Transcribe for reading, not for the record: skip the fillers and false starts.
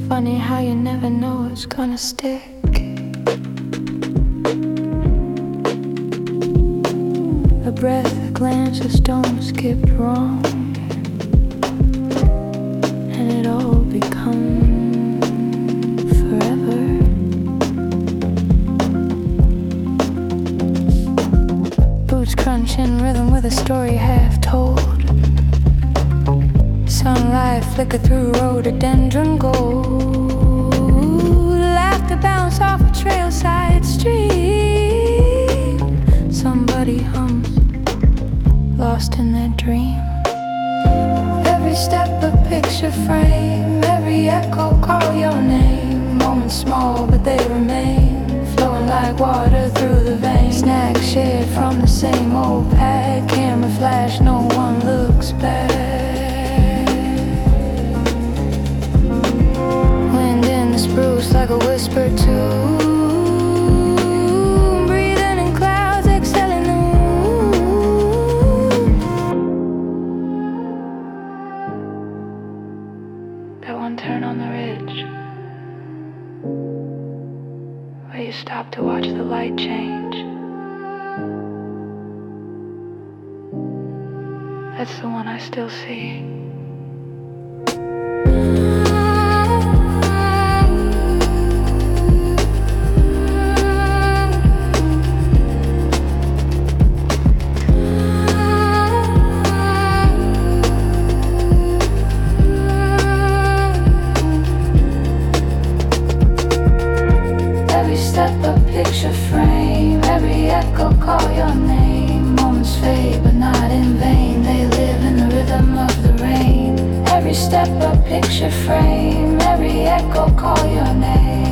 Funny how you never know it's gonna stick. A breath, a glance, a stone skipped wrong, and it all becomes forever. Boots crunch in rhythm with a story half told. Sunlight flicker through rhododendron gold. Laughter bounce off a trailside stream. Somebody hums, lost in their dream. Every step a picture frame, every echo call your name. Moments small but they remain, flowing like water through the veins. Snacks shared from the same old pack, camera flash, no one looks back. Spruce like a whisper too. Breathing in clouds, exhaling the moon. That one turn on the ridge where you stop to watch the light change. That's the one I still see. Step a picture frame, every echo call your name. Moments fade but not in vain, they live in the rhythm of the rain. Every step a picture frame, every echo call your name.